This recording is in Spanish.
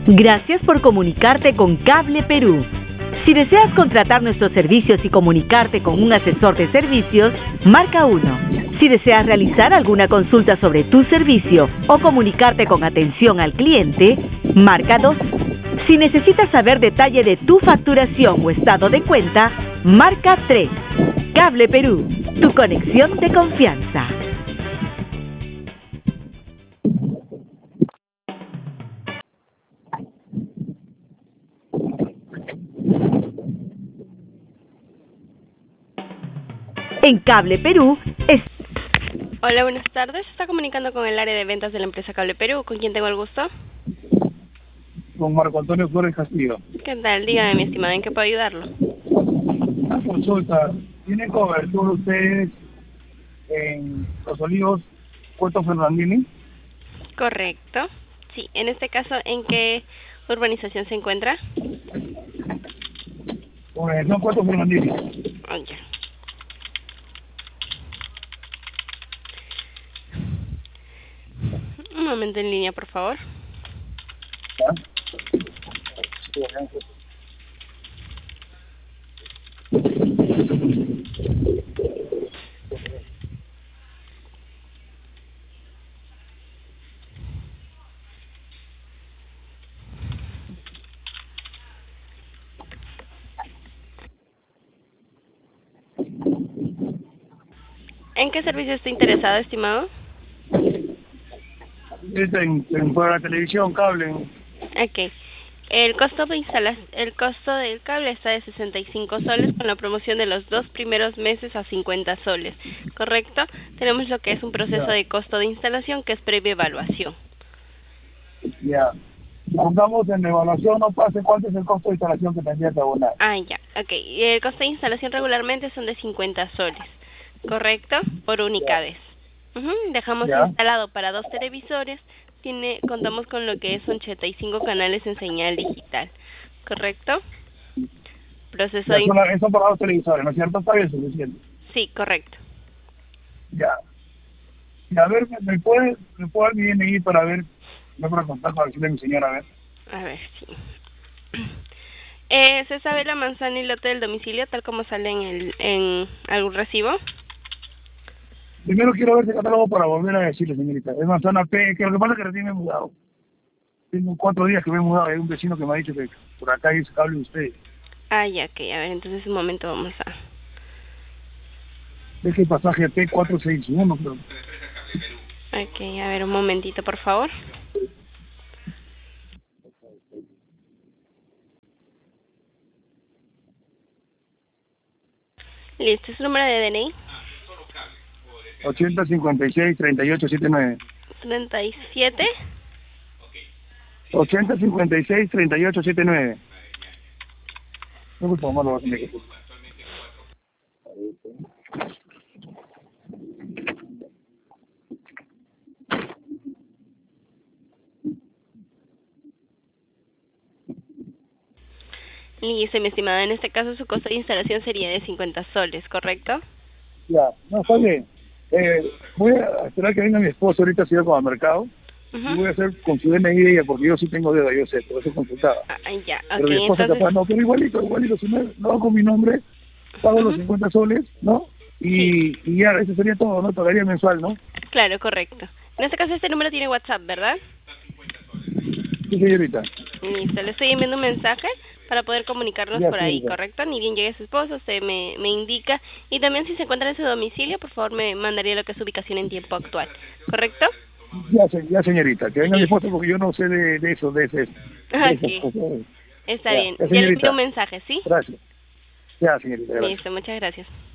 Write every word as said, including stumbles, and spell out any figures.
Gracias por comunicarte con Cable Perú. Si deseas contratar nuestros servicios y comunicarte con un asesor de servicios, marca uno. Si deseas realizar alguna consulta sobre tu servicio o comunicarte con atención al cliente, marca dos. Si necesitas saber detalle de tu facturación o estado de cuenta, marca tres. Cable Perú, tu conexión de confianza. En Cable Perú es... Hola, buenas tardes. Se está comunicando con el área de ventas de la empresa Cable Perú. ¿Con quién tengo el gusto? Con Marco Antonio Flores Castillo. ¿Qué tal? Dígame, mi estimado, ¿en qué puedo ayudarlo? Una consulta. ¿Tienen cobertura ustedes en Los Olivos, Puerto Fernandini? Correcto. Sí, en este caso, ¿en qué urbanización se encuentra? Urbanización Puerto Fernandini. Oh, ya. Un momento en línea, por favor. ¿Ya? ¿En qué servicio está interesado, estimado? Está en, en para la televisión, cable. Ok. El costo de instala el costo del cable está de sesenta y cinco soles con la promoción de los dos primeros meses a cincuenta soles, ¿correcto? Tenemos lo que es un proceso Ya. de costo de instalación que es previa evaluación. Ya. Pongamos en la evaluación, no pase cuánto es el costo de instalación que tendría que abonar. Ah, ya, ok. Y el costo de instalación regularmente son de cincuenta soles, ¿correcto? Por única Ya. vez. Ujú, dejamos Ya. instalado para dos televisores, tiene contamos con lo que es ochenta y cinco canales en señal digital, ¿correcto? Proceso Ya, de... son, la- son para dos televisores, ¿no es cierto? Está bien suficiente. Sí, correcto. Ya. Y a ver, ¿me, me puede, me puede dar mi D N I para ver, no para contar para decirle a mi señora, a ver? A ver, sí. Eh, ¿Se sabe la manzana y lote del domicilio tal como sale en, el, en algún recibo? Primero quiero ver ese catálogo para volver a decirle, señorita. Es manzana P, que lo que pasa es que recién me he mudado. Tengo cuatro días que me he mudado. Hay un vecino que me ha dicho que por acá hay cable de usted. Ah, ya, ok. A ver, entonces un momento vamos a... Es que el pasaje P cuatro seis uno, pero... Ok, a ver, un momentito, por favor. Listo, ¿es su número de D N I? ochenta cincuenta y seis treinta y ocho setenta y nueve. treinta y siete. ochenta cincuenta y seis treinta y ocho setenta y nueve. No, por favor, lo voy a tener que hacer. Listo, mi estimada. En este caso, su costo de instalación sería de cincuenta soles, ¿correcto? Ya, no, está bien. Eh, voy a esperar que venga mi esposo ahorita, si va con el mercado. Y Ujú. voy a hacer con su D N I de ella, porque yo sí tengo dedo, yo sé, por eso consultaba. Ah, ya, Pero ok, mi esposa entonces... capaz no, pero igualito, igualito, si no, no hago con mi nombre, pago los Ujú. cincuenta soles, ¿no? Y, Sí, y ya, eso sería todo, ¿no? Pagaría mensual, ¿no? claro, correcto. En este caso, este número tiene WhatsApp, ¿verdad? Sí, señorita. Listo, le estoy enviando un mensaje para poder comunicarnos Ya, por ahí, señorita. ¿correcto? Ni bien llegue su esposo, usted me, me indica. Y también si se encuentra en su domicilio, por favor me mandaría lo que es su ubicación en tiempo actual, ¿correcto? Ya, se- ya, señorita, que venga mi Listo. esposo porque yo no sé de, de eso, de, ese, de esas Ok, cosas. está Ya, bien. ya, Ya le envío un señorita. mensaje, ¿sí? Gracias. Ya, señorita, gracias. Listo, muchas gracias.